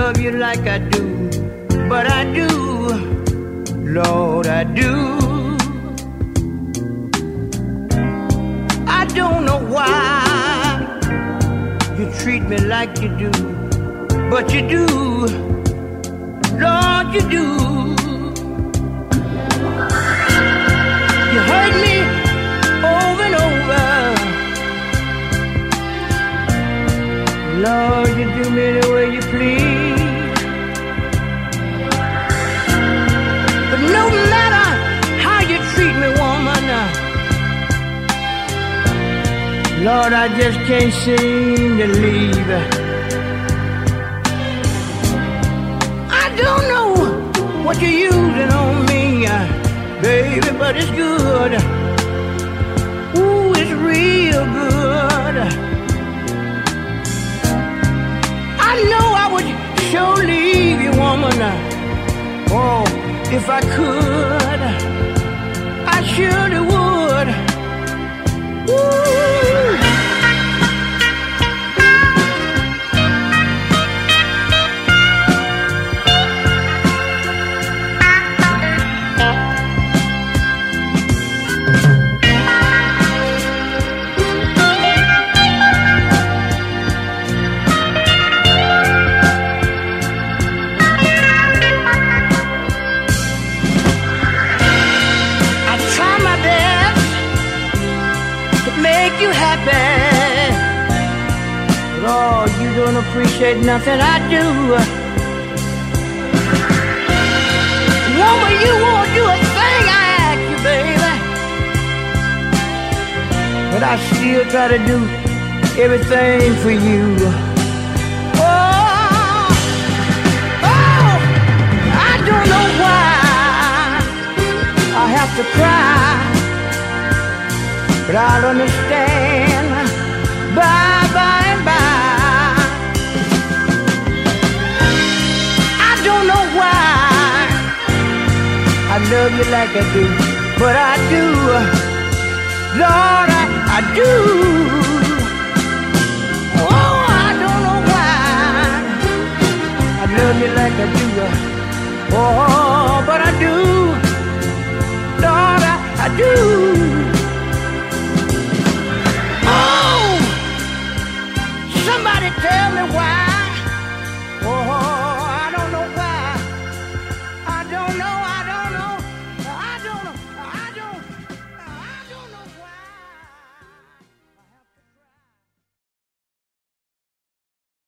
love you like I do, but I do, Lord, I do. I don't know why you treat me like you do, but you do, Lord, you do. You hurt me over and over, Lord, you do me the way you please. But no matter how you treat me, woman, Lord, I just can't seem to leave. I don't know what you're using on me, baby, but it's good. Ooh, it's real good. I know I would sure leave you, woman. Oh, if I could, I surely would. Ooh. You happy, but oh, you don't appreciate nothing I do. Woman, you won't do a thing I ask you, baby, but I still try to do everything for you. Oh, oh, I don't know why I have to cry, but I'll understand by and by. I don't know why I love you like I do, but I do, Lord, I do. Oh, I don't know why I love you like I do. Oh, but I do, Lord, I do. Somebody tell me why.